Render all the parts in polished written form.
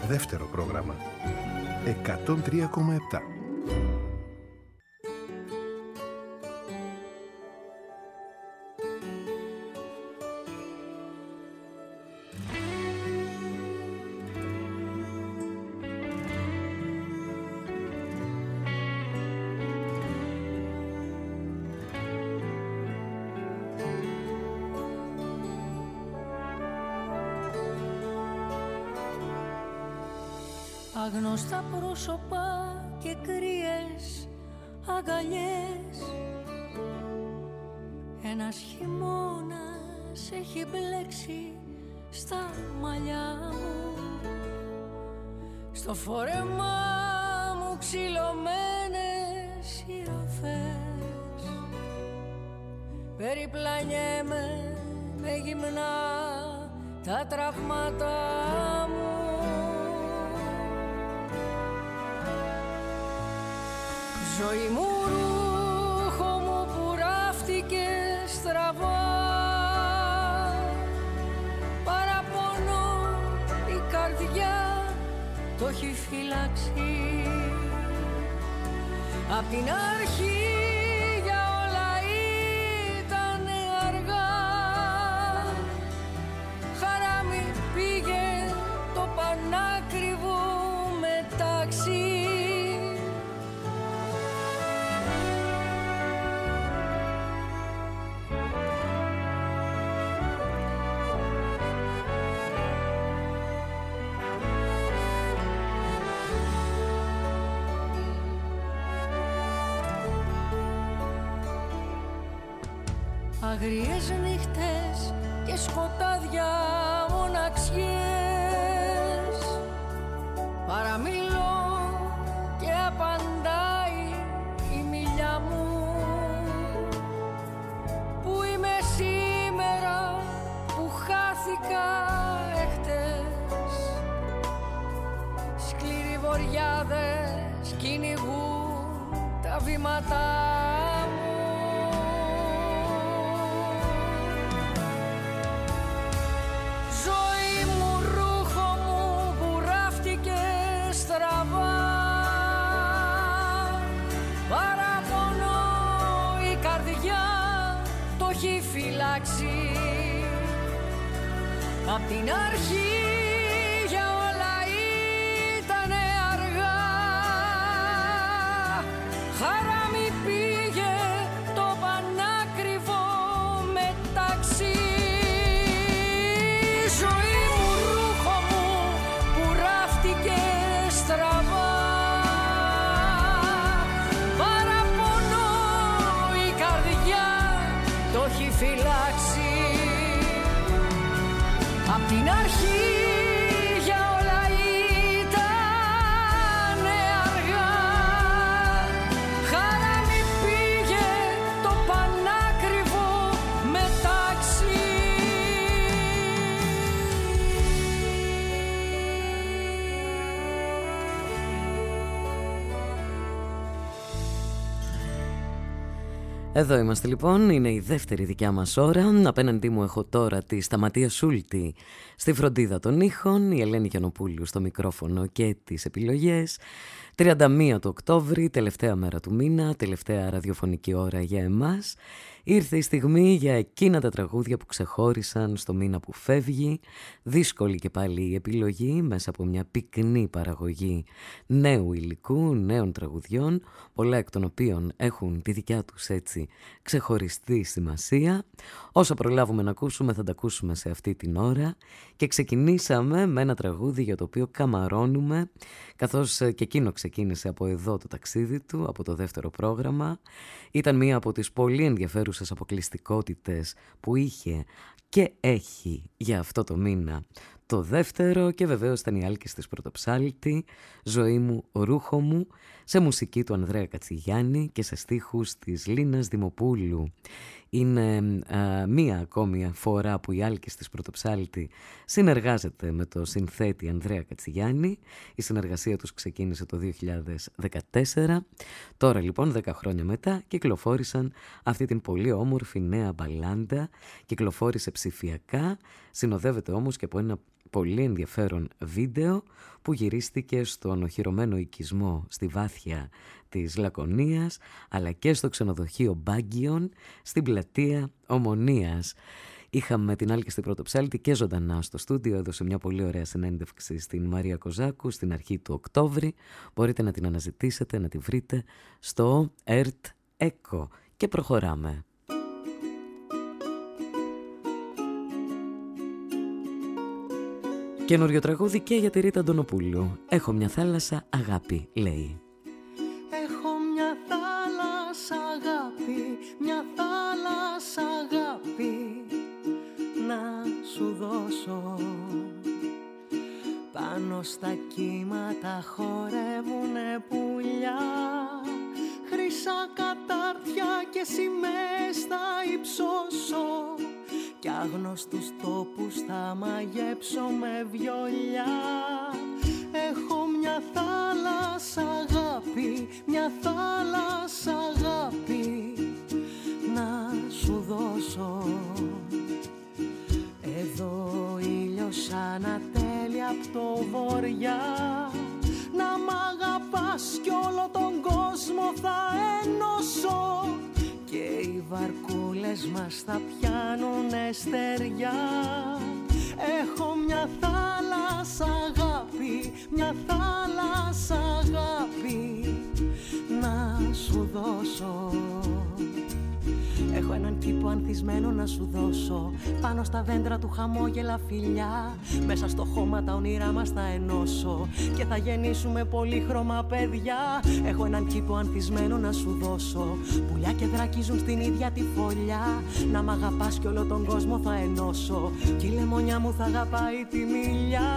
δεύτερο πρόγραμμα. 103,7. Άγνωστα πρόσωπα και κρύες αγκαλιές. Ένας χειμώνας έχει μπλέξει στα μαλλιά μου. Στο φόρεμά μου ξυλωμένες οι αφές. Περιπλανιέμαι με γυμνά τα τραύματα μου. Ζωή μου, ρούχο μου που ράφτηκε στραβά. Παραπονώ η καρδιά το έχει φυλάξει. Απ' την αρχή για όλα ήτανε αργά. Χαράμι πήγε το πανάκριβο μετάξι. Αγριές νύχτες και σκοτάδια μοναξιές. Παραμιλώ και απαντάει η μιλιά μου. Πού είμαι σήμερα που χάθηκα εχτες. Σκληροί βοριάδες κυνηγούν τα βήματά μου. Παραπονώ η καρδιά το έχει φυλάξει. Απ' την αρχή για όλα ήτανε αργά. Χαράμι πήγε το πανάκριβο μετάξι. Ζωή μου, ρούχο μου που ράφτηκε στραβά. Φυλάξει. Απ' την αρχή για όλα ήτανε αργά. Χαράμι πήγε το πανάκριβο μετάξι. Εδώ είμαστε λοιπόν, είναι η δεύτερη δικιά μας ώρα. Απέναντί μου έχω τώρα τη Σταματία Σούλτη στη φροντίδα των ήχων, η Ελένη Γιαννοπούλου στο μικρόφωνο και τις επιλογές. 31 του Οκτώβρη, τελευταία μέρα του μήνα, τελευταία ραδιοφωνική ώρα για εμάς. Ήρθε η στιγμή για εκείνα τα τραγούδια που ξεχώρισαν στο μήνα που φεύγει. Δύσκολη και πάλι η επιλογή μέσα από μια πυκνή παραγωγή νέου υλικού, νέων τραγουδιών, πολλά εκ των οποίων έχουν τη δικιά τους έτσι ξεχωριστή σημασία. Όσα προλάβουμε να ακούσουμε θα τα ακούσουμε σε αυτή την ώρα και ξεκινήσαμε με ένα τραγούδι για το οποίο καμαρώνουμε, καθώς και εκείνο ξεκίνησε από εδώ το ταξίδι του, από το δεύτερο πρόγραμμα. Ήταν μία από τις πολύ ενδιαφέρουσες αποκλειστικότητες που είχε και έχει για αυτό το μήνα το δεύτερο, και βεβαίως ήταν η Άλκης της Πρωτοψάλτη, Ζωή μου, ρούχο μου, σε μουσική του Ανδρέα Κατσιγιάννη και σε στίχους της Λίνας Δημοπούλου. Είναι μία ακόμη φορά που η Άλκης της Πρωτοψάλτη συνεργάζεται με το συνθέτη Ανδρέα Κατσιγιάννη. Η συνεργασία τους ξεκίνησε το 2014. Τώρα λοιπόν 10 χρόνια μετά κυκλοφόρησαν αυτή την πολύ όμορφη νέα μπαλάντα. Κυκλοφόρησε ψηφιακά, συνοδεύεται όμως και από ένα πολύ ενδιαφέρον βίντεο που γυρίστηκε στον οχυρωμένο οικισμό στη Βάθια της Λακωνίας, αλλά και στο ξενοδοχείο Μπάγκιον στην πλατεία Ομονίας. Είχαμε την Άλκη στην Πρωτοψάλτη και ζωντανά στο στούντιο, έδωσε μια πολύ ωραία συνέντευξη στην Μαρία Κοζάκου στην αρχή του Οκτώβρη. Μπορείτε να την αναζητήσετε, να τη βρείτε στο ΕΡΤ ΕΚΟ. Και προχωράμε. Καινούριο τραγούδι και για τη Ρίτα Αντωνοπούλου. Έχω μια θάλασσα αγάπη, λέει. Έχω μια θάλασσα αγάπη, μια θάλασσα αγάπη να σου δώσω. Πάνω στα κύματα χορεύουνε πουλιά, χρυσά κατάρτια και σημαίες θα υψώσω, κι άγνωστους τόπους θα μαγέψω με βιολιά. Έχω μια θάλασσα αγάπη, μια θάλασσα αγάπη να σου δώσω. Εδώ ήλιος ανατέλει απ' το βοριά, να μ' αγαπάς κι όλο τον κόσμο θα ενώσω, και οι βαρκούλες μας θα πιάνουνε στεριά. Έχω μια θάλασσα αγάπη, μια θάλασσα αγάπη να σου δώσω. Έχω έναν κήπο ανθισμένο να σου δώσω, πάνω στα δέντρα του χαμόγελα φιλιά, μέσα στο χώμα τα όνειρά μας θα ενώσω, και θα γεννήσουμε πολύχρωμα παιδιά. Έχω έναν κήπο ανθισμένο να σου δώσω, πουλιά και δρακίζουν στην ίδια τη φωλιά, να μ' αγαπάς κι όλο τον κόσμο θα ενώσω, κι η λεμονιά μου θα αγαπάει τη μιλιά.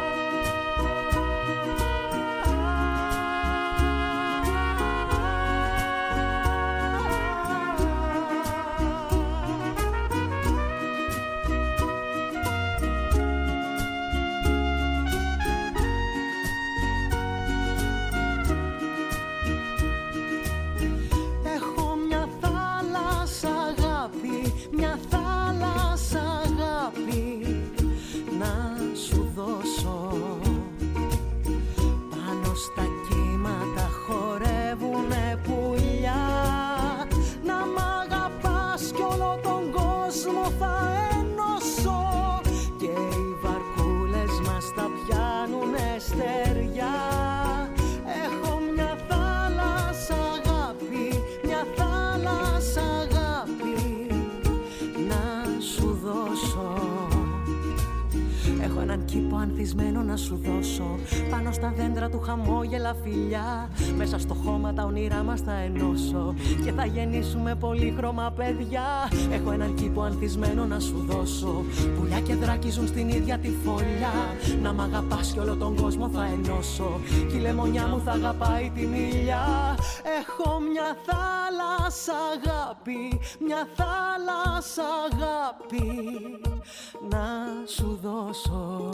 Να σου δώσω, πάνω στα δέντρα του χαμόγελα φιλιά, μέσα στο χώμα τα όνειρά μας θα ενώσω, και θα γεννήσουμε πολύχρωμα παιδιά. Έχω έναν κήπο ανθισμένο να σου δώσω, πουλιά και δρακίζουν στην ίδια τη φωλιά, να μ' αγαπάς κι όλο τον κόσμο θα ενώσω, κι η λεμονιά μου θα αγαπάει τη μιλιά. Έχω μια θάλασσα αγάπη, μια θάλασσα αγάπη να σου δώσω.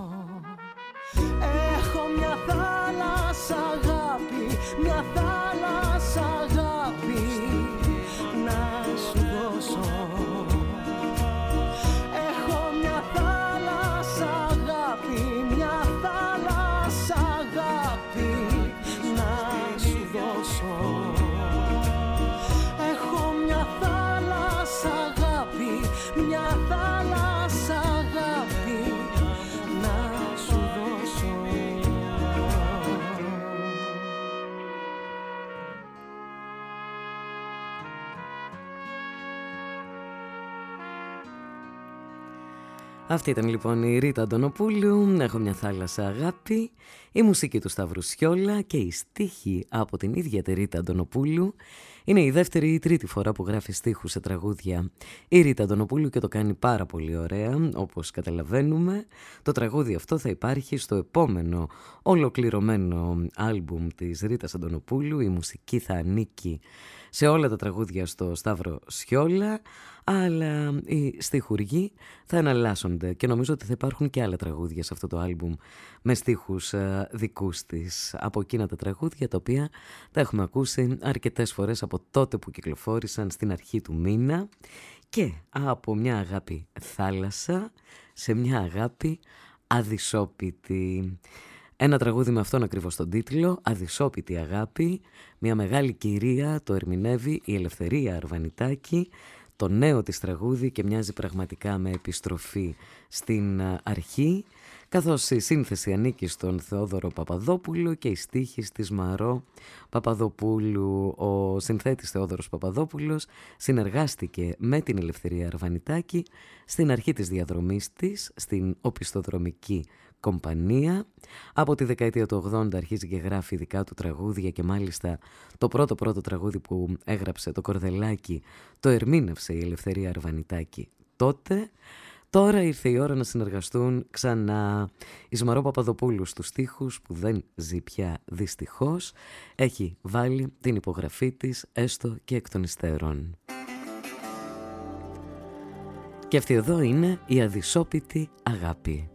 Έχω μια θάλασσα αγάπη, μια θάλασσα αγάπη να σου δώσω. Έχω μια θάλασσα αγάπη, μια θάλασσα αγάπη να σου δώσω. Έχω μια θάλασσα αγάπη, μια θάλασσα αγάπη να σου δώσω. Αυτή ήταν λοιπόν η Ρίτα Αντωνοπούλου, έχω μια θάλασσα αγάπη, η μουσική του Σταύρου Σιόλα και η στίχη από την ίδια τη Ρίτα Αντωνοπούλου. Είναι η δεύτερη ή τρίτη φορά που γράφει στίχους σε τραγούδια η Ρίτα Αντωνοπούλου και το κάνει πάρα πολύ ωραία, όπως καταλαβαίνουμε. Το τραγούδι αυτό θα υπάρχει στο επόμενο ολοκληρωμένο άλμπουμ της Ρίτας Αντωνοπούλου. Η μουσική θα ανήκει σε όλα τα τραγούδια στο Σταύρο Σιόλα, αλλά οι στιχουργοί θα εναλλάσσονται και νομίζω ότι θα υπάρχουν και άλλα τραγούδια σε αυτό το άλμπουμ με στίχους δικούς της, από εκείνα τα τραγούδια τα οποία τα έχουμε ακούσει αρκετές φορές από τότε που κυκλοφόρησαν στην αρχή του μήνα, και από μια αγάπη θάλασσα σε μια αγάπη Αδυσόπιτη. Ένα τραγούδι με αυτόν ακριβώς τον τίτλο, Αδυσόπιτη αγάπη. Μια μεγάλη κυρία, το ερμηνεύει η Ελευθερία Αρβανιτάκη. Το νέο της τραγούδι και μοιάζει πραγματικά με επιστροφή στην αρχή, καθώς η σύνθεση ανήκει στον Θεόδωρο Παπαδόπουλο και η στίχη της Μαρό Παπαδοπούλου. Ο συνθέτης Θεόδωρος Παπαδόπουλος συνεργάστηκε με την Ελευθερία Αρβανιτάκη στην αρχή της διαδρομής της, στην οπισθοδρομική κομπανία. Από τη δεκαετία του 80 αρχίζει και γράφει ειδικά του τραγούδια και μάλιστα το πρώτο τραγούδι που έγραψε, το Κορδελάκι, το ερμήνευσε η Ελευθερία Αρβανιτάκη τότε. Τώρα ήρθε η ώρα να συνεργαστούν ξανά. Η Σμαρό Παπαδοπούλου στους στίχους, που δεν ζει πια δυστυχώς, έχει βάλει την υπογραφή της έστω και εκ των υστέρων. Και αυτή εδώ είναι η Αδυσόπιτη αγάπη.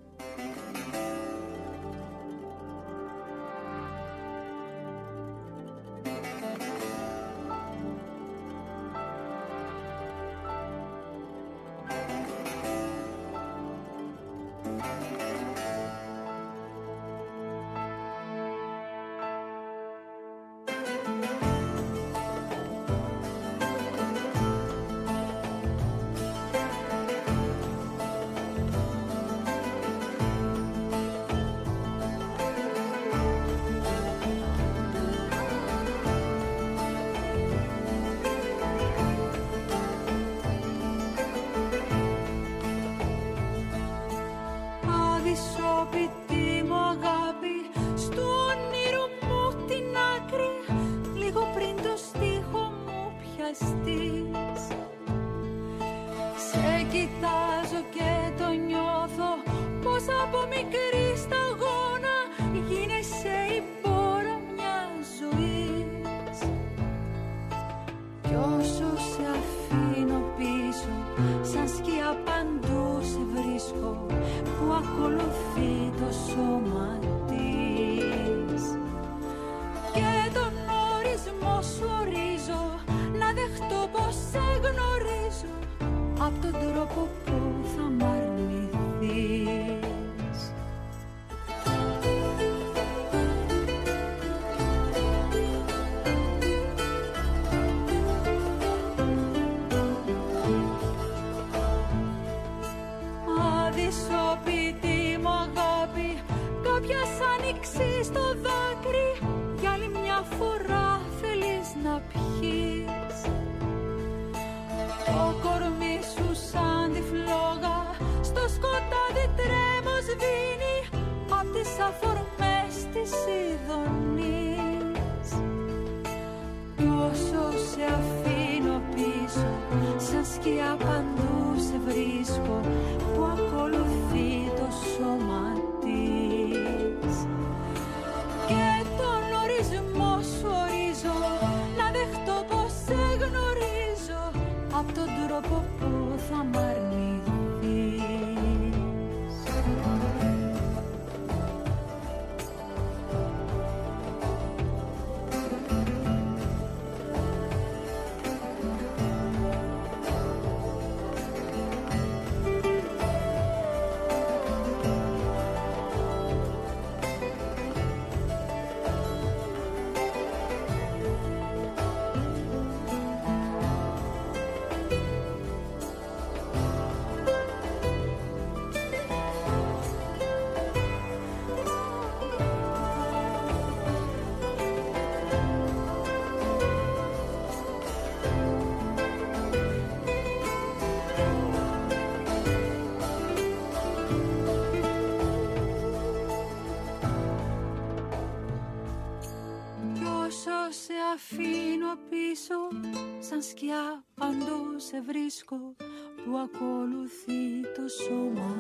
Σαν σκιά παντού σε βρίσκω που ακολουθεί το σώμα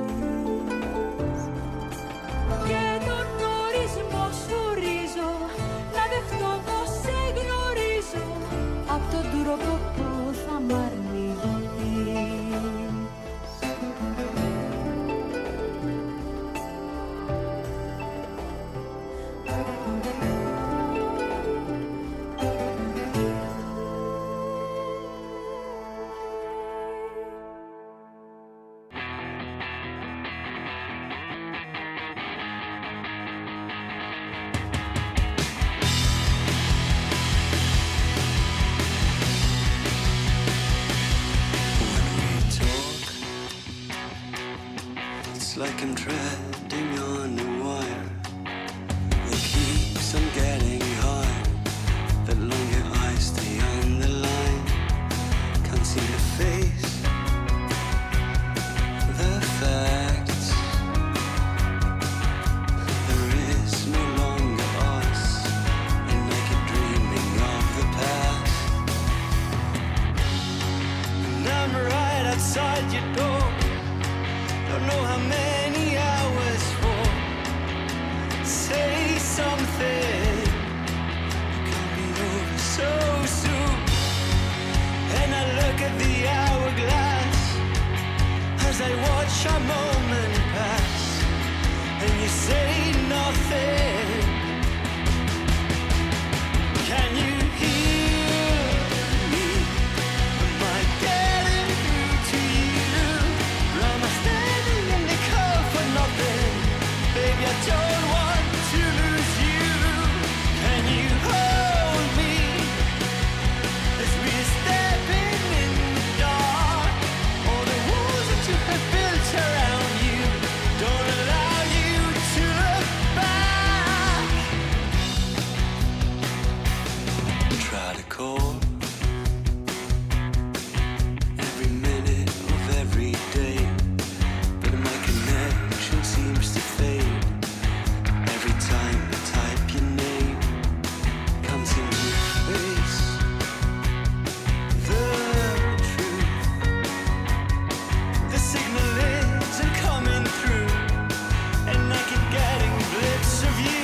της. Και τον ορισμό σου ορίζω, να δεχτώ πως σε γνωρίζω απ' τον τρόπο που θα μ' αρνηθείς. like I'm treading on a wire that keeps on getting higher. The longer I stay on the line, can't seem to face the facts. There is no longer us, and I keep dreaming of the past. And I'm right outside your door. Don't know how many hours for. Say something. It can't be over so soon. And I look at the hourglass as I watch our moment pass. And you say nothing. Can you hear me? Am I getting through to you? Or am I standing in the cold for nothing? Baby, I don't want to lose you. Can you hold me as we're stepping in the dark? All the walls that you have built around you don't allow you to look back. Try to call every minute of every day, but my connection seems to fade every time I type your name. Can't seem to face the truth. The signal isn't coming through, and I keep getting blips of you.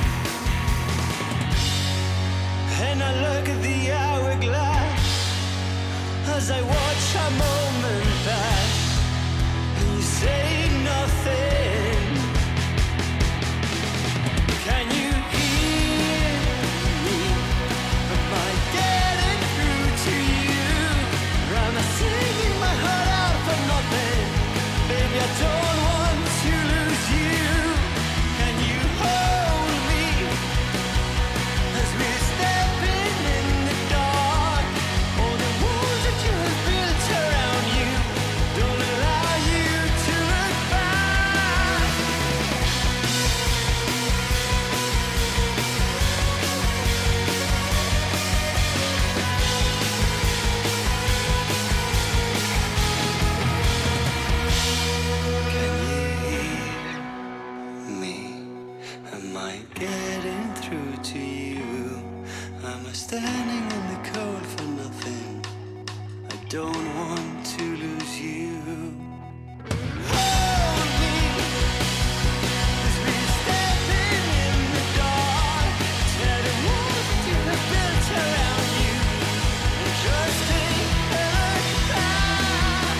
And I look at the hourglass as I watch our moment pass, and you say nothing. Can you hear me? Am I getting through to you? Or am I singing my heart out for nothing? Baby, I don't want to lose you. Can you hold me as we're stepping in the dark? All the walls that you have built around you don't allow you to look back. Can you hear me? Am I getting through to you? Am I standing in the cold for nothing? I don't want to lose you. Hold me as we're stepping in the dark. Tear the walls that you have built around you, and just take a look back.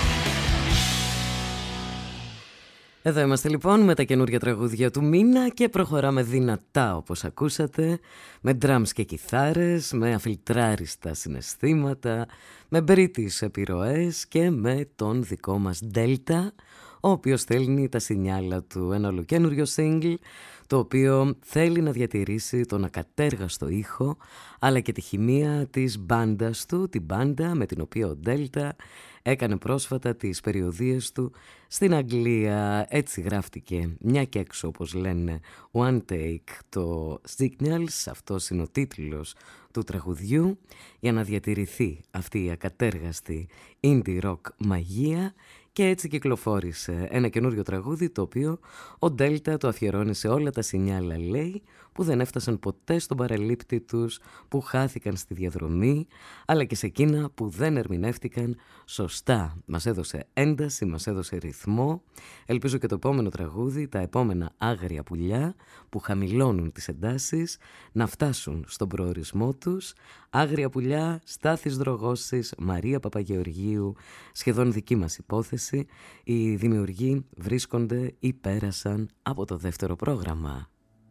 Εδώ είμαστε λοιπόν με τα καινούργια τραγούδια του μήνα και προχωράμε δυνατά όπως ακούσατε, με drums και κιθάρες, με αφιλτράριστα συναισθήματα, με British επιρροές και με τον δικό μας Delta, ο οποίος στέλνει τα σινιάλα του ένα ολοκένουργιο single, το οποίο θέλει να διατηρήσει τον ακατέργαστο ήχο αλλά και τη χημεία της μπάντας του, την μπάντα με την οποία ο Delta έκανε πρόσφατα τις περιοδίες του στην Αγγλία. Έτσι γράφτηκε μια και έξω, όπως λένε, One Take, το Signals, αυτός είναι ο τίτλος του τραγουδιού, για να διατηρηθεί αυτή η ακατέργαστη indie rock μαγεία. Και έτσι κυκλοφόρησε ένα καινούριο τραγούδι, το οποίο ο Delta το αφιερώνει σε όλα τα σινιάλα, λέει, που δεν έφτασαν ποτέ στον παραλήπτη τους, που χάθηκαν στη διαδρομή, αλλά και σε εκείνα που δεν ερμηνεύτηκαν σωστά. Μας έδωσε ένταση, μας έδωσε ρυθμό. Ελπίζω και το επόμενο τραγούδι, τα επόμενα άγρια πουλιά που χαμηλώνουν τις εντάσεις, να φτάσουν στον προορισμό τους. Άγρια πουλιά, Στάθης Δρογώσης, Μαρία Παπαγεωργίου, σχεδόν δική μας υπόθεση. Οι δημιουργοί βρίσκονται ή πέρασαν από το δεύτερο πρόγραμμα.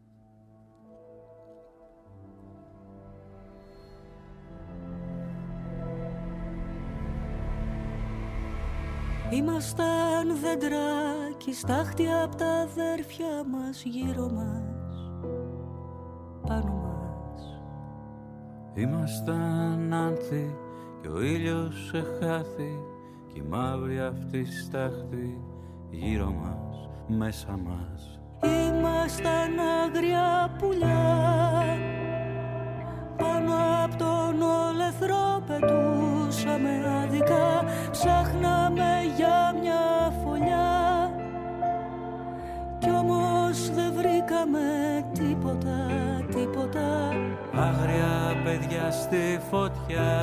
Ήμασταν δέντρακι στάχτη απ' τα αδέρφια μας γύρω μας, πάνω μας. Ήμασταν άνθη και ο ήλιος σε χάθη κι η μαύρη αυτή στάχτη γύρω μας. μέσα μας. Ήμασταν άγρια πουλιά, πάνω απ' τον όλεθρο πετούσαμε άδικα, ψάχναμε για μια φωλιά κι όμως δεν βρήκαμε τίποτα, τίποτα. Άγρια παιδιά στη φωτιά,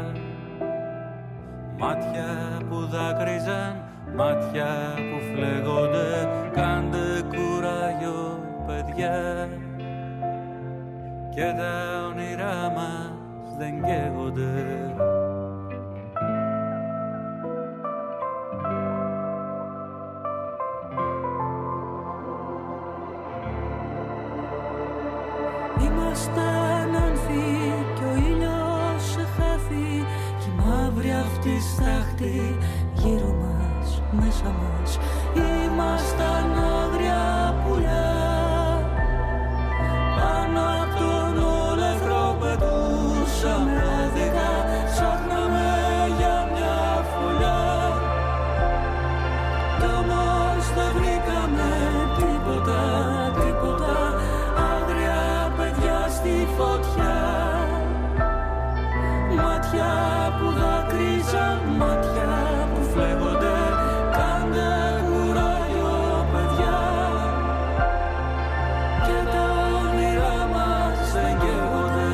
μάτια που δάκρυζαν, μάτια που φλέγονται. Κάντε κουράγιο παιδιά, και τα όνειρά μας δεν καίγονται. Ήμασταν άνθη κι ο ήλιος χάθη κι η μαύρη αυτή στάχτη γύρω μας, μέσα μας. Ήμασταν άγρια πουλιά, πάνω απ' τον όλεθρο πετούσαμε άδικα, ψάχναμε για μια φωλιά κι όμως δεν βρήκαμε τίποτα, τίποτα. Άγρια παιδιά στη φωτιά, μάτια που δακρύζαν, μάτια που φλέγονται. Κάντε κουράγιο παιδιά, και τα όνειρά μας δεν καίγονται.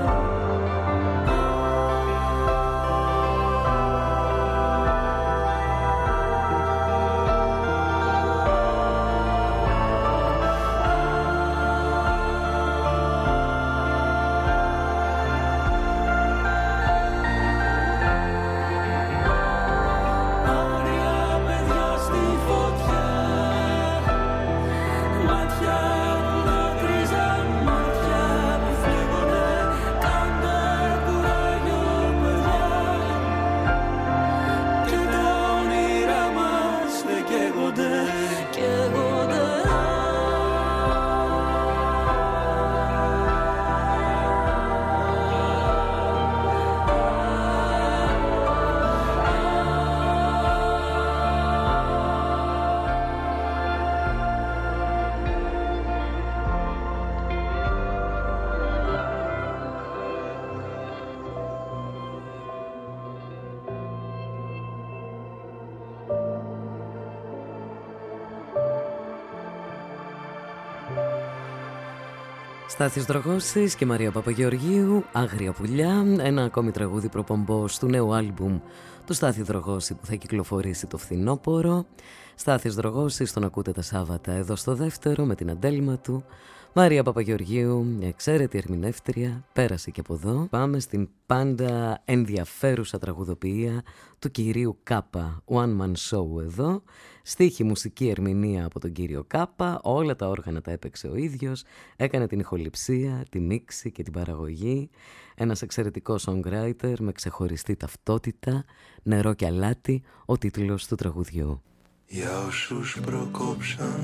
Στάθης Δρογώσης και Μαρία Παπαγεωργίου, Άγρια πουλιά, ένα ακόμη τραγούδι προπομπός του νέου άλμπουμ του Στάθη Δρογώση που θα κυκλοφορήσει το φθινόπωρο. Στάθης Δρογώσης, τον ακούτε τα Σάββατα εδώ στο δεύτερο με την αντέλμα του. Μαρία Παπαγεωργίου, μια εξαίρετη ερμηνεύτρια, πέρασε και από εδώ. Πάμε στην πάντα ενδιαφέρουσα τραγουδοποιία του κυρίου Κάπα, One Man Show εδώ. Στίχη, μουσική, ερμηνεία από τον κύριο Κάπα, όλα τα όργανα τα έπαιξε ο ίδιος, έκανε την ηχοληψία, τη μίξη και την παραγωγή. Ένας εξαιρετικός songwriter με ξεχωριστή ταυτότητα, νερό και αλάτι, ο τίτλος του τραγουδιού. Για όσους προκόψαν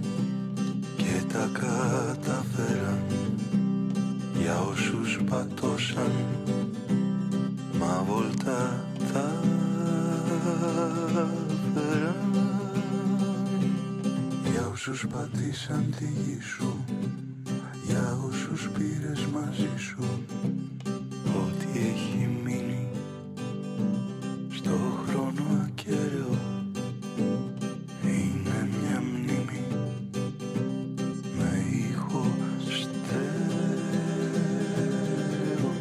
και τα καταφέραν, για όσους πατώσαν, μα βόλτα τα φέραν, για όσους πατήσαν τη γη σου, για όσους πήρες μαζί σου ό,τι έχει μείνει στο χρόνο ακέραιο. Είναι μια μνήμη με ήχο στέρεο.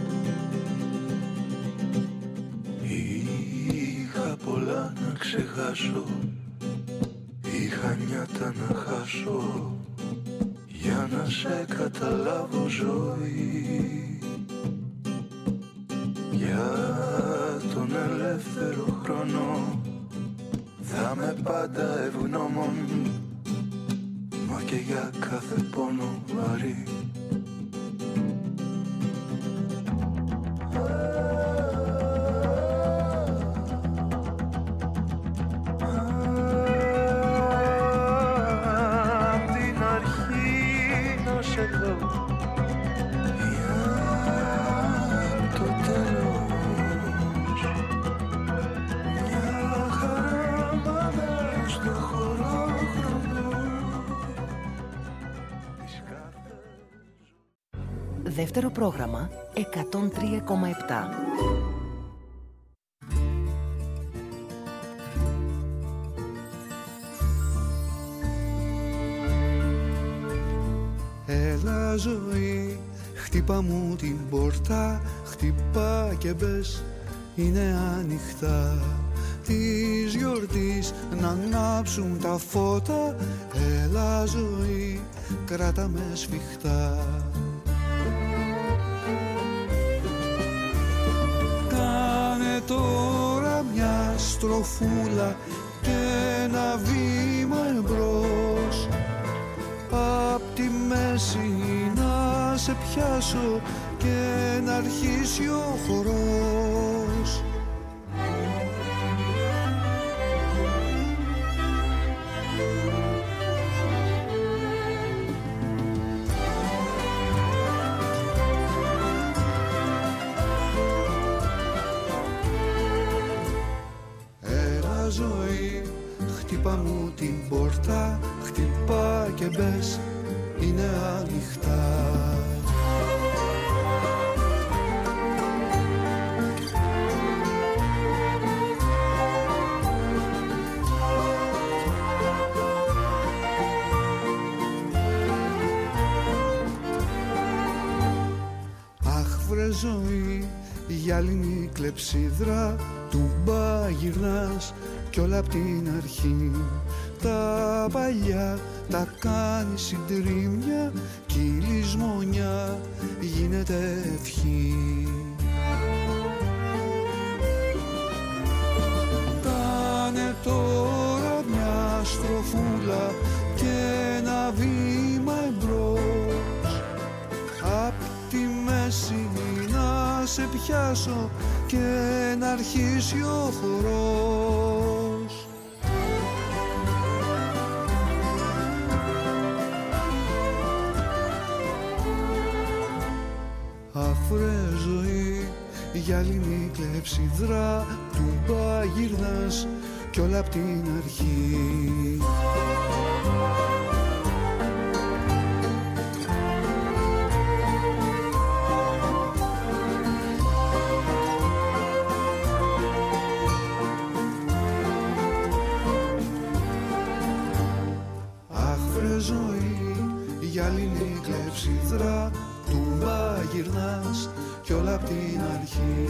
Είχα πολλά να ξεχάσω, είχα νιάτα να χάσω, για να σε καταλάβω ζωή. Για τον ελεύθερο χρόνο θα με πάντα ευγνώμων, μα και για κάθε πόνο βαρύ. Απ' την αρχή να σε δω, για το τέλος, μια χαρά μάνα στο χώρο χρόνο. δεύτερο πρόγραμμα 103,7. Έλα ζωή, χτύπα μου την πόρτα, χτύπα και μπες, είναι ανοιχτά της γιορτής να ανάψουν τα φώτα. Έλα ζωή, κράτα με σφιχτά. Κάνε τώρα μια στροφούλα και ένα βήμα εμπρός, απ' τη μέση να σε πιάσω και να αρχίσει ο χορός. Έλα ζωή, χτύπα μου την πόρτα, χτύπα και μπες, είναι ανοιχτά. Αχ βρε ζωή, γυάλινη κλεψίδρα, τούμπα γυρνάς κι όλα απ' την αρχή. Τα παλιά τα κάνει συντρίμμια κι η λησμονιά γίνεται ευχή. Κάνε τώρα μια στροφούλα και ένα βήμα εμπρός, απ' τη μέση να σε πιάσω και να αρχίσει ο χορός. Αφρέ ζωή, γυάλινη κλεψιδρά, τούμπα γυρνάς κι όλα απ' την αρχή. Γυάλινη κλεψιδρά, τούμπα γυρνάς κι όλα απ' την αρχή.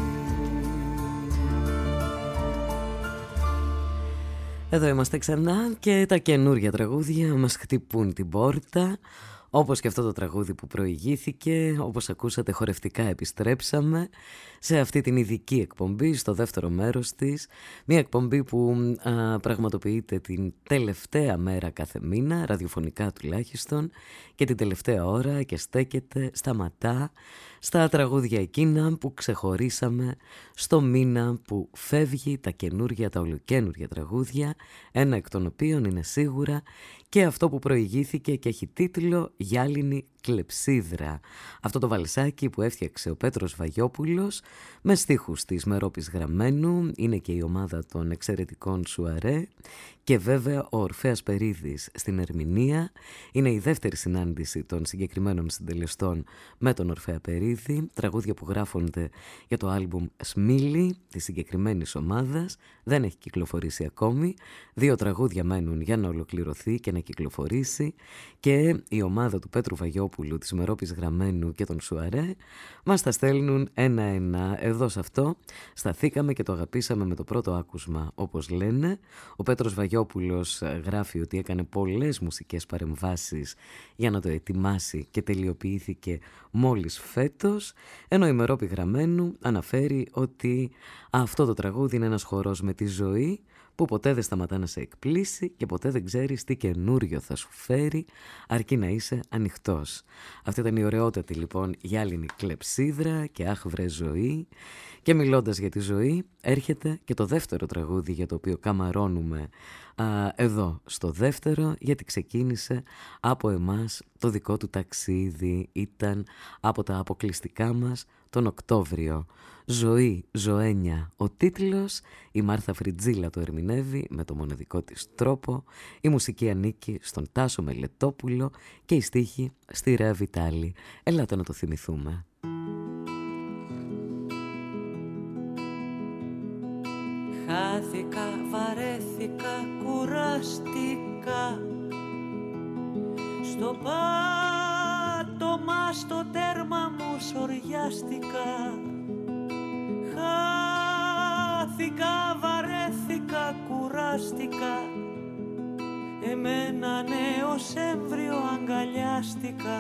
Εδώ είμαστε ξανά και τα καινούργια τραγούδια μας χτυπούν την πόρτα. Όπως και αυτό το τραγούδι που προηγήθηκε, όπως ακούσατε χορευτικά επιστρέψαμε σε αυτή την ειδική εκπομπή, στο δεύτερο μέρος της. Μια εκπομπή που πραγματοποιείται την τελευταία μέρα κάθε μήνα, ραδιοφωνικά τουλάχιστον, και την τελευταία ώρα και σταματά στα τραγούδια εκείνα που ξεχωρίσαμε στο μήνα που φεύγει, τα καινούργια, τα ολοκαίνουργια τραγούδια, ένα εκ των οποίων είναι σίγουρα και αυτό που προηγήθηκε και έχει τίτλο «Γυάλινη κλεψίδρα». Αυτό το βαλσάκι που έφτιαξε ο Πέτρος Βαγιόπουλος με στίχους της Μερόπης Γραμμένου, είναι και η ομάδα των εξαιρετικών Σουαρέ, και βέβαια ο Ορφέας Περίδης στην ερμηνεία. Είναι η δεύτερη συνάντηση των συγκεκριμένων συντελεστών με τον Ορφέα Περίδη, τραγούδια που γράφονται για το άλμπουμ Σμίλη της συγκεκριμένης ομάδας. Δεν έχει κυκλοφορήσει ακόμη, 2 τραγούδια μένουν για να ολοκληρωθεί και να κυκλοφορήσει, και η ομάδα του Πέτρου Βαγιόπουλου, της Μερόπης Γραμμένου και των Σουαρέ μας τα στέλνουν ένα-ένα. Εδώ σε αυτό σταθήκαμε και το αγαπήσαμε με το πρώτο άκουσμα, όπως λένε. Ο Πέτρος Βαγιόπουλος γράφει ότι έκανε πολλές μουσικές παρεμβάσεις για να το ετοιμάσει και τελειοποιήθηκε μόλις φέτος, ενώ η Μερόπη Γραμμένου αναφέρει ότι αυτό το τραγούδι είναι ένας χορός με τη ζωή που ποτέ δεν σταματά να σε εκπλήσει και ποτέ δεν ξέρεις τι καινούριο θα σου φέρει, αρκεί να είσαι ανοιχτός. Αυτή ήταν η ωραιότατη λοιπόν γυάλινη κλεψίδρα και αχ βρε ζωή. Και μιλώντας για τη ζωή, έρχεται και το δεύτερο τραγούδι για το οποίο καμαρώνουμε εδώ στο δεύτερο, γιατί ξεκίνησε από εμάς το δικό του ταξίδι. Ήταν από τα αποκλειστικά μας τον Οκτώβριο. Ζωή, ζωένια ο τίτλος, η Μάρθα Φριτζίλα το ερμηνεύει με το μοναδικό της τρόπο, η μουσική ανήκει στον Τάσο Μελετόπουλο και η στίχη στη Ρέα Βιτάλη. Ελάτε να το θυμηθούμε. Χάθηκα, βαρέθηκα, κουράστηκα στο πάτωμα, στο τέρμα μου σοριάστηκα. Χάθηκα, βαρέθηκα, κουράστηκα, εμένα νέο έμβριο αγκαλιάστηκα.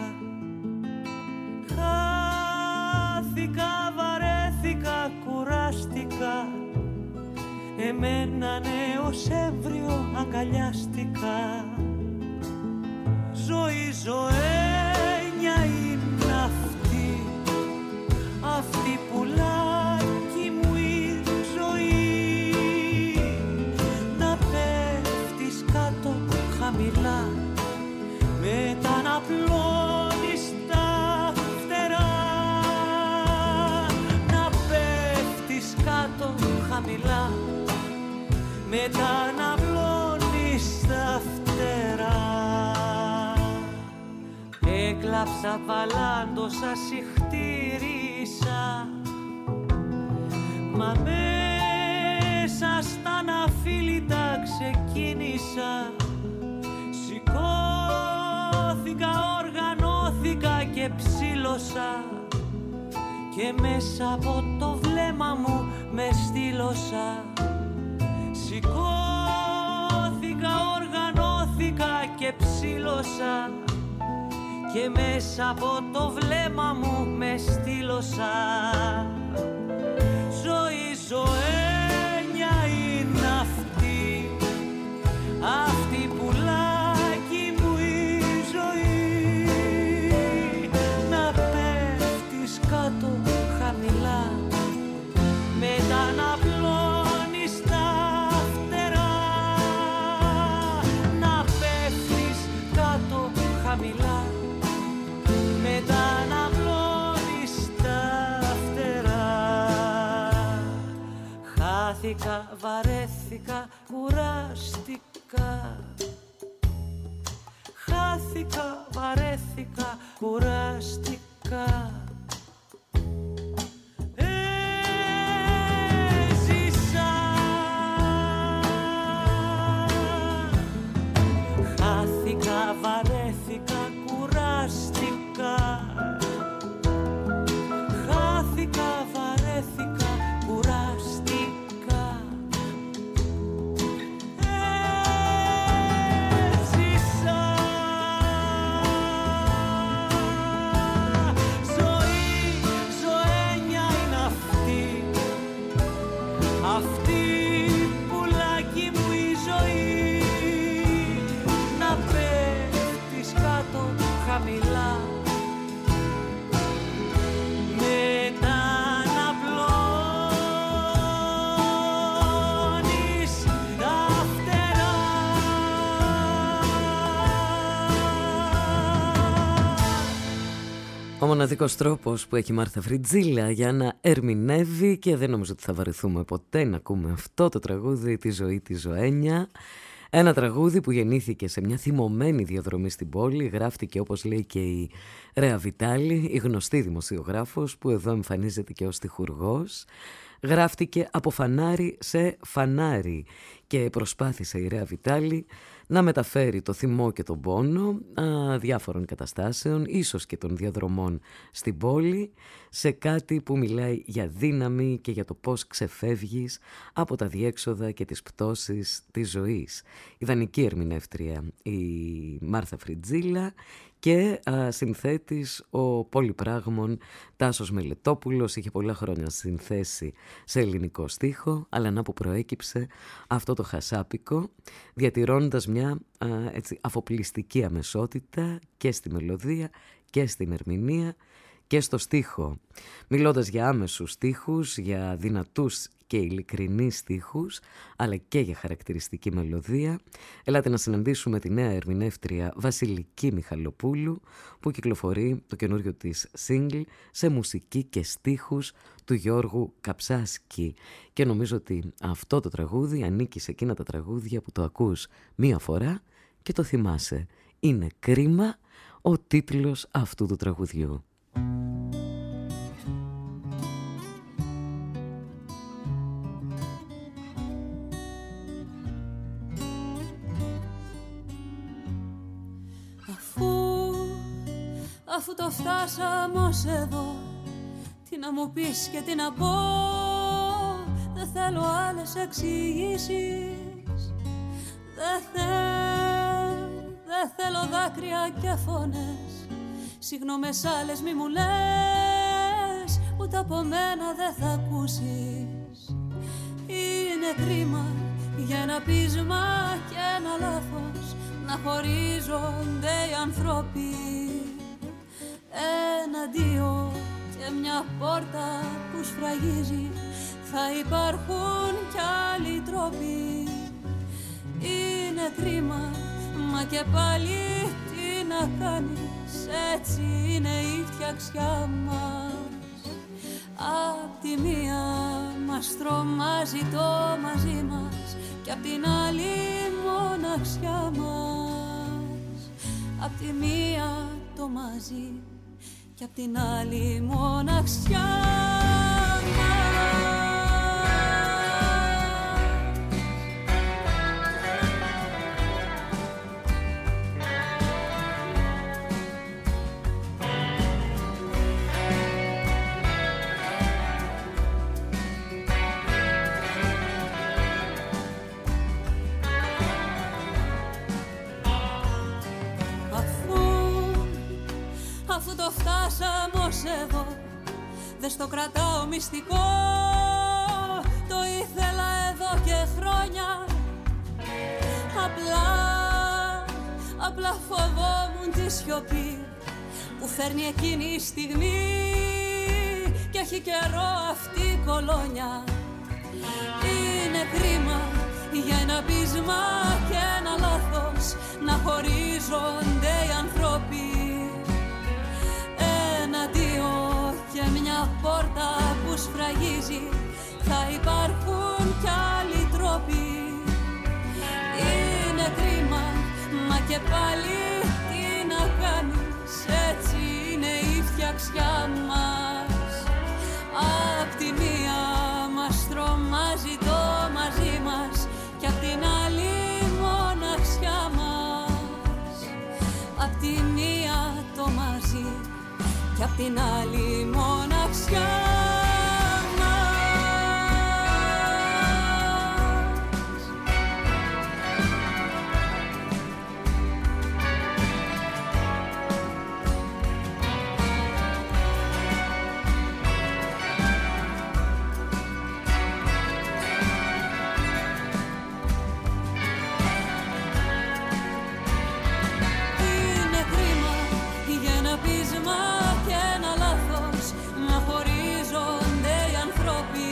Χάθηκα, βαρέθηκα, κουράστηκα, εμένα νέο έμβριο αγκαλιάστηκα. Ζωή, ζωένια είναι αυτή, αυτή πουλάκι μου η ζωή. Να πέφτεις κάτω χαμηλά, μετά να πλώνεις τα φτερά. Να πέφτεις κάτω χαμηλά, μετά να πλώνεις τα φτερά. Έκλαψα βαλάντωσα, συχτήρισα, μα μέσα στα αναφίλητα ξεκίνησα. Σηκώθηκα, οργανώθηκα και ψήλωσα, και μέσα από το βλέμμα μου με στήλωσα. Σηκώθηκα, οργανώθηκα και ψήλωσα, και μέσα από το βλέμμα μου με στήλωσα. Ζωή, ζωένια είναι αυτή, αυτή πουλάκι μου η ζωή. Να πέφτεις κάτω χαμηλά, μετά να πλώνεις τα φτερά. Να πέφτεις κάτω χαμηλά, μετά να πλώνεις τα φτερά. Χάθηκα, βαρέθηκα, κουράστηκα. Χάθηκα, βαρέθηκα, κουράστηκα. Έζησα. Χάθηκα, βαρέθηκα, κουράστηκα. Χάθηκα, βαρέθηκα, κουράστηκα. Έζησα. Ζωή, ζωένια είναι αυτή, αυτή πουλάκι μου η ζωή. Να πέφτεις κάτω χαμηλά, μετά να πλώνεις τα φτερά. Ο μοναδικός τρόπος που έχει η Μάρθα Φριτζίλα για να ερμηνεύει, και δεν νομίζω ότι θα βαρεθούμε ποτέ να ακούμε αυτό το τραγούδι, τη ζωή τη ζωένια. Ένα τραγούδι που γεννήθηκε σε μια θυμωμένη διαδρομή στην πόλη, γράφτηκε όπως λέει και η Ρέα Βιτάλη, η γνωστή δημοσιογράφος που εδώ εμφανίζεται και ως τυχουργός. Γράφτηκε από φανάρι σε φανάρι και προσπάθησε η Ρέα Βιτάλη να μεταφέρει το θυμό και τον πόνο διάφορων καταστάσεων, ίσως και των διαδρομών στην πόλη, σε κάτι που μιλάει για δύναμη και για το πώς ξεφεύγεις από τα διέξοδα και τις πτώσεις της ζωής. Ιδανική ερμηνεύτρια η Μάρθα Φριτζίλα και συνθέτης ο πολυπράγμων Τάσος Μελετόπουλος. Είχε πολλά χρόνια συνθέσει σε ελληνικό στίχο, αλλά να που προέκυψε αυτό το χασάπικο, διατηρώντας μια έτσι, αφοπλιστική αμεσότητα και στη μελωδία και στην ερμηνεία και στο στίχο. Μιλώντας για άμεσους στίχους, για δυνατούς και ειλικρινείς στίχους, αλλά και για χαρακτηριστική μελωδία, ελάτε να συναντήσουμε τη νέα ερμηνεύτρια Βασιλική Μιχαλοπούλου, που κυκλοφορεί το καινούριο της single σε μουσική και στίχους του Γιώργου Καψάσκη. Και νομίζω ότι αυτό το τραγούδι ανήκει σε εκείνα τα τραγούδια που το ακούς μία φορά και το θυμάσαι. Είναι κρίμα ο τίτλος αυτού του τραγουδιού. Αφού το φτάσαμε ως εδώ, τι να μου πεις και τι να πω, δεν θέλω άλλες εξηγήσεις. Δεν θέλω δάκρυα και φωνές, συγγνώμες άλλες μη μου λες, ούτε από μένα δεν θα ακούσεις. Είναι κρίμα για ένα πείσμα και ένα λάθος να χωρίζονται οι άνθρωποι. Ένα αντίο και μια πόρτα που σφραγίζει, θα υπάρχουν κι άλλοι τρόποι. Είναι κρίμα, μα και πάλι τι να κάνεις, έτσι είναι η φτιαξιά μας. Απ' τη μία μας τρομάζει το μαζί μας και απ' την άλλη μοναξιά μας. Απ' τη μία το μαζί κι απ' την άλλη μοναξιά μας. Αφού το φτάσαμε ως εδώ, δεν στο κρατάω μυστικό, το ήθελα εδώ και χρόνια. Απλά φοβόμουν τη σιωπή που φέρνει εκείνη η στιγμή και έχει καιρό αυτή η κολόνια. Είναι κρίμα για ένα πείσμα και ένα λάθος να χωρίζονται οι άνθρωποι. Ένα αντίο και μια πόρτα που σφραγίζει, θα υπάρχουν κι άλλοι τρόποι. Είναι κρίμα, μα και πάλι τι να κάνεις, έτσι είναι η φτιαξιά μας. Απ' τη μία μας τρομάζει το μαζί μας και απ' την άλλη μοναξιά μας. Απ' τη μία το μαζί κι απ' την άλλη μοναξιά μας. Είναι κρίμα για ένα πείσμα και ένα λάθος να χωρίζονται οι άνθρωποι.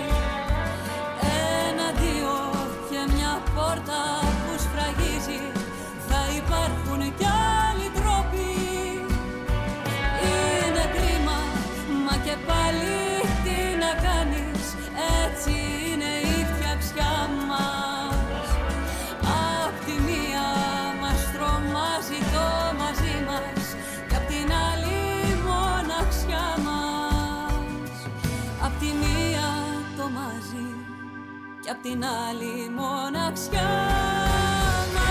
Ένα αντίο και μια πόρτα που σφραγίζει, θα υπάρχουν κι άλλοι τρόποι. Είναι κρίμα, μα και πάλι τι να κάνεις, έτσι είναι η φτιαξιά μας. Απ' τη μία μας τρομάζει το μαζί μας κι απ' την άλλη μοναξιά μας. Απ' τη μία το μαζί κι απ' την άλλη μοναξιά μας.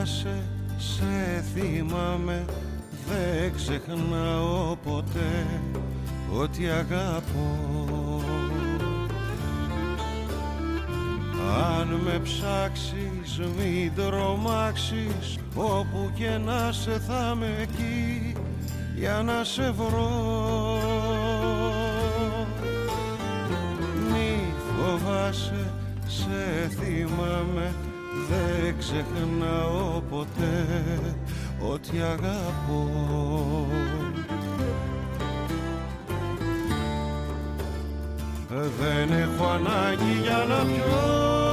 φοβάσαι, σε θυμάμαι, δεν ξεχνάω ποτέ ότι αγαπώ. Αν με ψάξεις μην τρομάξεις, όπου και να σε θα είμαι εκεί για να σε βρω. Μη φοβάσαι, σε θυμάμαι, δεν ξεχνάω ποτέ ότι αγαπώ. Δεν έχω ανάγκη για να πιω,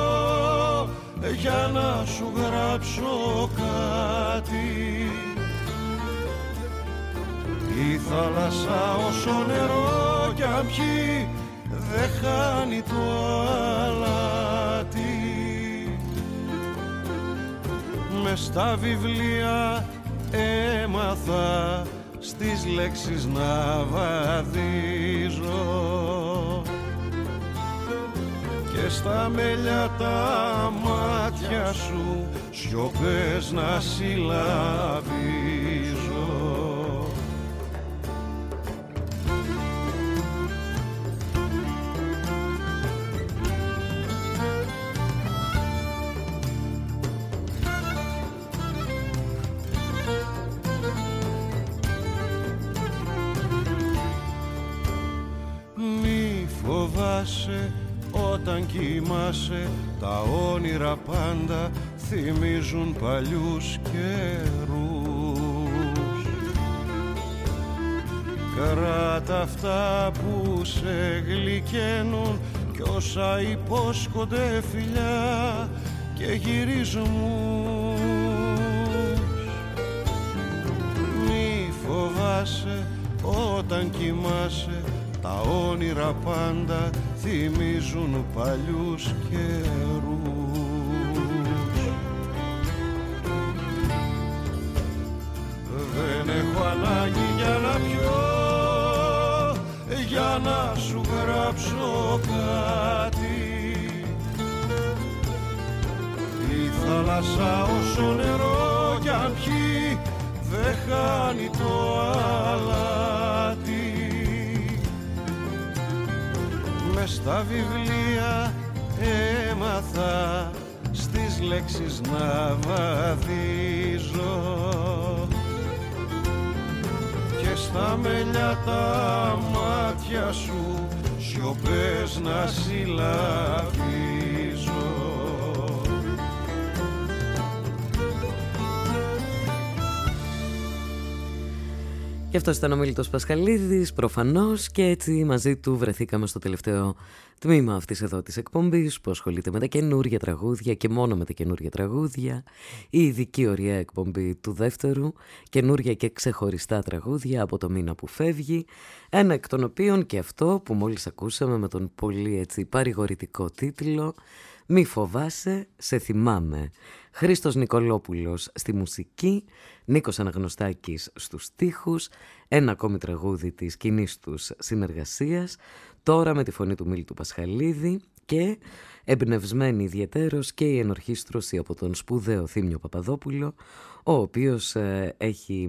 για να σου γράψω κάτι. Η θάλασσα όσο νερό κι αν πιει, δεν χάνει το αλάτι. Μες στα βιβλία έμαθα στις λέξεις να βαδίζω και στα μέλια τα μάτια σου σιωπές να συλλαβίζω. Μη φοβάσαι όταν κοιμάσαι, τα όνειρα πάντα θυμίζουν παλιούς καιρούς. Κράτα αυτά που σε γλυκαίνουν κι όσα υπόσχονται φιλιά και γυρισμούς. Μη φοβάσαι όταν κοιμάσαι, τα όνειρα πάντα θυμίζουν παλιούς καιρούς. Δεν έχω ανάγκη για να πιω, για να σου γράψω κάτι. Η θάλασσα όσο νερό κι αν πιει, δεν χάνει το αλάτι. Μες στα βιβλία έμαθα στις λέξεις να βαδίζω και στα μέλια τα μάτια σου σιωπές να συλλαβίζω. Και αυτός ήταν ο Μίλτος Πασχαλίδης, προφανώς, και έτσι μαζί του βρεθήκαμε στο τελευταίο τμήμα αυτής εδώ της εκπομπής που ασχολείται με τα καινούργια τραγούδια και μόνο με τα καινούργια τραγούδια. Η ειδική ωραία εκπομπή του δεύτερου, καινούργια και ξεχωριστά τραγούδια από το μήνα που φεύγει. Ένα εκ των οποίων και αυτό που μόλις ακούσαμε με τον πολύ έτσι παρηγορητικό τίτλο «Μη φοβάσαι, σε θυμάμαι». Χρήστος Νικολόπουλος στη μουσική, Νίκος Αναγνωστάκης στους στίχους, ένα ακόμη τραγούδι της κοινής τους συνεργασίας, τώρα με τη φωνή του Μίλτου Πασχαλίδη και εμπνευσμένη ιδιαιτέρως και η ενορχήστρωση από τον σπουδαίο Θήμιο Παπαδόπουλο, ο οποίος έχει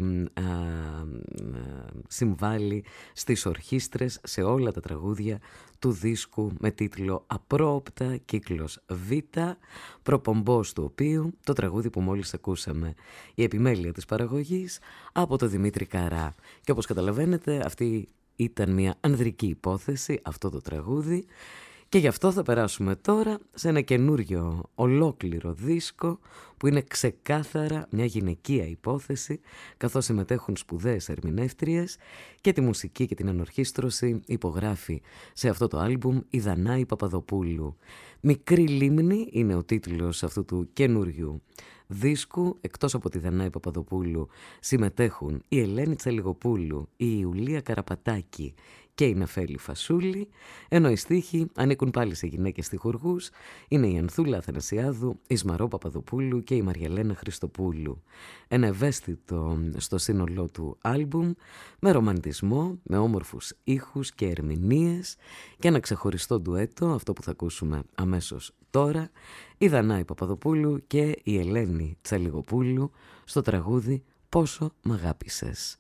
συμβάλει στις ορχήστρες σε όλα τα τραγούδια του δίσκου με τίτλο «Απρόοπτα κύκλος Β», προπομπός του οποίου το τραγούδι που μόλις ακούσαμε, η επιμέλεια της παραγωγής από το Δημήτρη Καρά. Και όπως καταλαβαίνετε αυτή ήταν μια ανδρική υπόθεση αυτό το τραγούδι. Και γι' αυτό θα περάσουμε τώρα σε ένα καινούριο ολόκληρο δίσκο που είναι ξεκάθαρα μια γυναικεία υπόθεση, καθώς συμμετέχουν σπουδαίες ερμηνεύτριες και τη μουσική και την ενορχήστρωση υπογράφει σε αυτό το άλμπουμ η Δανάη Παπαδοπούλου. «Μικρή λίμνη» είναι ο τίτλος αυτού του καινούριου δίσκου. Εκτός από τη Δανάη Παπαδοπούλου συμμετέχουν η Ελένη Τσαλιγοπούλου, η Ιουλία Καραπατάκη και η Νεφέλη Φασούλη, ενώ οι στίχοι ανήκουν πάλι σε γυναίκες στιχουργούς, είναι η Ανθούλα Αθανασιάδου, η Σμαρό Παπαδοπούλου και η Μαριαλένα Χριστοπούλου. Ένα ευαίσθητο στο σύνολό του άλμπουμ, με ρομαντισμό, με όμορφους ήχους και ερμηνείες και ένα ξεχωριστό ντουέτο, αυτό που θα ακούσουμε αμέσως τώρα η Δανάη Παπαδοπούλου και η Ελένη Τσαλιγοπούλου στο τραγούδι «Πόσο μ' αγάπησες».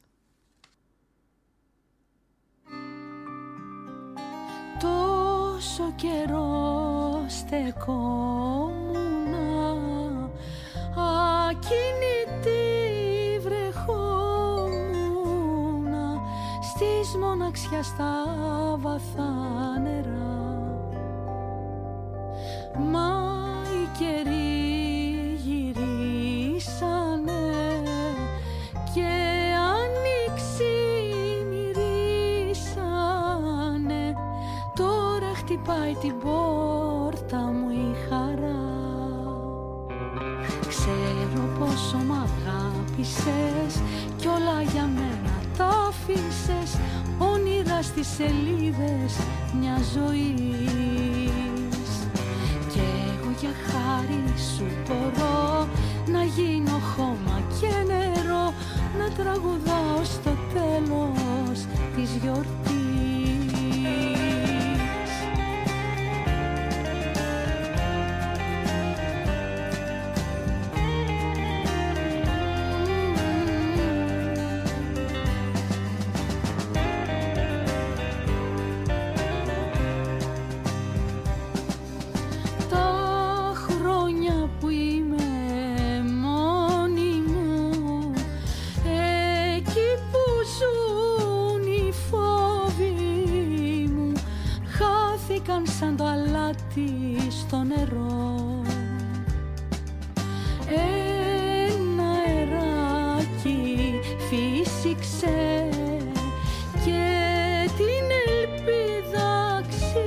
Τόσο καιρό στεκόμουνα ακίνητη, βρεχόμουνα στις μοναξιά στα βαθά νερά. Μα οι καιροί γυρίσανε και άνοιξη μυρίσανε. Τώρα χτυπάει την πόρτα μου η χαρά. Ξέρω πόσο μ' αγάπησες κι όλα για μένα τα αφήσες. Όνειρα στις σελίδες μια ζωής. Κι εγώ για χάρη σου μπορώ να γίνω χώμα και νερό, να τραγουδάω στο τέλος της γιορτής. Σαν το αλάτι στο νερό. Ένα αεράκι φύσηξε και την ελπίδα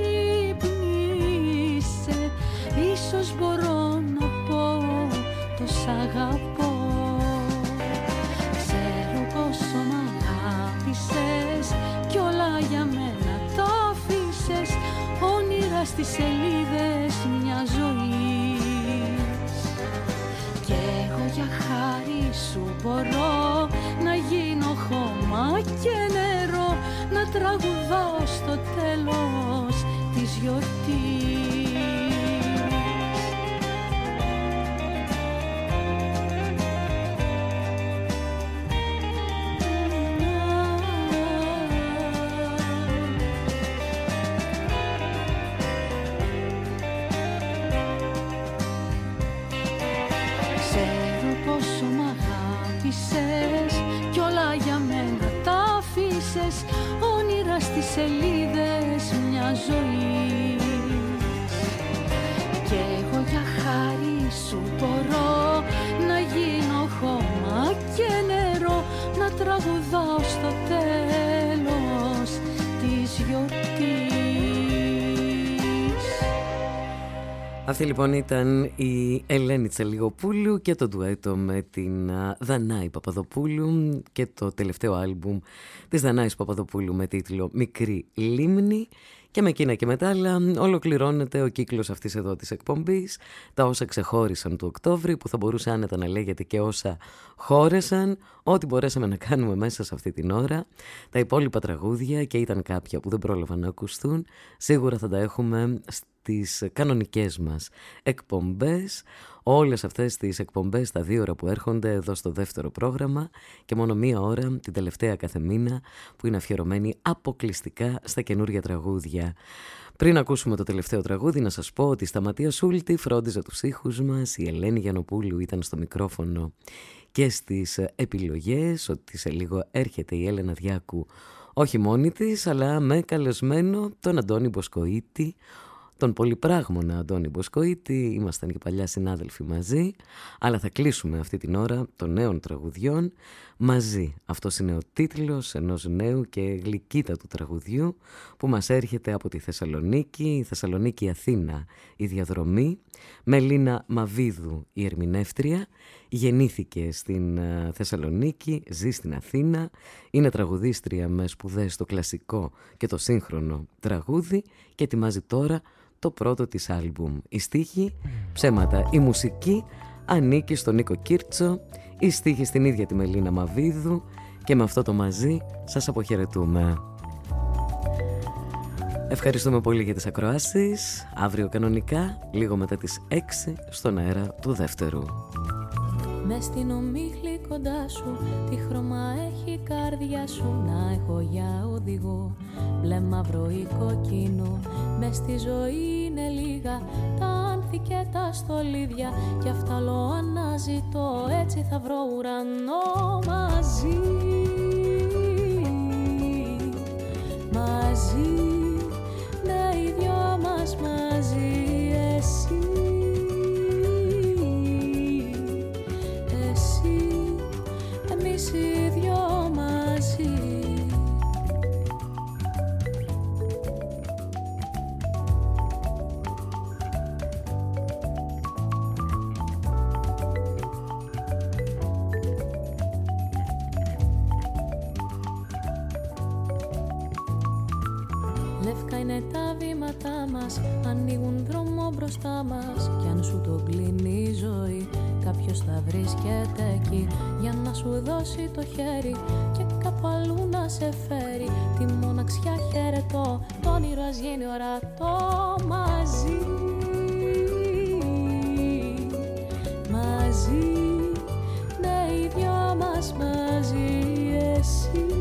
ξύπνησε. Ίσως μπορώ να πω το σ' αγαπώ. Ξέρω πόσο μ' αγάπησες κι όλα για μένα τα αφήσες. Όνειρα στις σελίδες μια ζωής. Κι εγώ για χάρη σου μπορώ να γίνω χώμα και νερό, να τραγουδάω στο τέλος της γιορτής. Κι όλα για μένα τα αφήσες. Όνειρα στις σελίδες μια ζωής. Κι εγώ για χάρη σου μπορώ να γίνω χώμα και νερό, να τραγουδάω στο τέλος της γιορτής. Αυτή λοιπόν ήταν η Ελένη Τσαλιγοπούλου και το ντουέτο με την Δανάη Παπαδοπούλου και το τελευταίο άλμπουμ της Δανάης Παπαδοπούλου με τίτλο «Μικρή Λίμνη». Και με εκείνα και με τα άλλα ολοκληρώνεται ο κύκλος αυτής εδώ της εκπομπής, τα όσα ξεχώρισαν του Οκτώβρη, που θα μπορούσε άνετα να λέγεται και όσα χώρεσαν, ό,τι μπορέσαμε να κάνουμε μέσα σε αυτή την ώρα. Τα υπόλοιπα τραγούδια, και ήταν κάποια που δεν πρόλαβαν να ακουστούν, σίγουρα θα τα έχουμε στις κανονικές μας εκπομπές. Όλες αυτές τις εκπομπές, τα 2 ώρα που έρχονται εδώ στο δεύτερο πρόγραμμα, και μόνο 1 ώρα την τελευταία κάθε μήνα που είναι αφιερωμένη αποκλειστικά στα καινούργια τραγούδια. Πριν ακούσουμε το τελευταίο τραγούδι, να σας πω ότι η Σταματία Σούλτη φρόντιζε τους ήχους μας, η Ελένη Γιαννοπούλου ήταν στο μικρόφωνο και στις επιλογές, ότι σε λίγο έρχεται η Έλενα Διάκου, όχι μόνη της, αλλά με καλεσμένο τον Αντώνη Μποσκοίτη, τον πολυπράγμονα Αντώνη Μποσκοίτη. Ήμασταν και παλιά συνάδελφοι μαζί, αλλά θα κλείσουμε αυτή την ώρα των νέων τραγουδιών μαζί. Αυτός είναι ο τίτλος ενός νέου και γλυκύτατου τραγουδιού που μας έρχεται από τη Θεσσαλονίκη-Αθήνα η διαδρομή. Μελίνα Μαβίδου η ερμηνεύτρια, γεννήθηκε στην Θεσσαλονίκη, ζει στην Αθήνα, είναι τραγουδίστρια με σπουδές στο κλασικό και το σύγχρονο τραγούδι και ετοιμάζει τώρα το πρώτο της άλμπουμ. Η στίχη, ψέματα, η μουσική ανήκει στον Νίκο Κίρτσο, η στίχη στην ίδια τη Μελίνα Μαβίδου, και με αυτό το μαζί σας αποχαιρετούμε. Ευχαριστούμε πολύ για τις ακροάσεις. Αύριο κανονικά, λίγο μετά τις 6, στον αέρα του δεύτερου. Μες στην ομίχλη κοντά σου, τι χρώμα έχει η καρδιά σου. Να έχω για οδηγό μπλε, μαύρο ή κοκκίνο. Μες στη ζωή είναι λίγα τα άνθη και τα στολίδια, κι αυτά όλο αναζητώ, έτσι θα βρω ουρανό. Μαζί, μαζί, ναι, οι δυο μας μαζί. Εσύ, εμείς οι δυο μαζί. Λευκά είναι τα βήματά μας, ανοίγουν δρόμο μπροστά μας. Κι αν σου το κλείνει η ζωή, κάποιος θα βρίσκεται εκεί για να σου δώσει το χέρι και κάπου αλλού να σε φέρει. Τη μοναξιά χαιρετώ, το όνειρο ας γίνει ορατό. Μαζί, μαζί, ναι, οι δυο μας μαζί. Εσύ,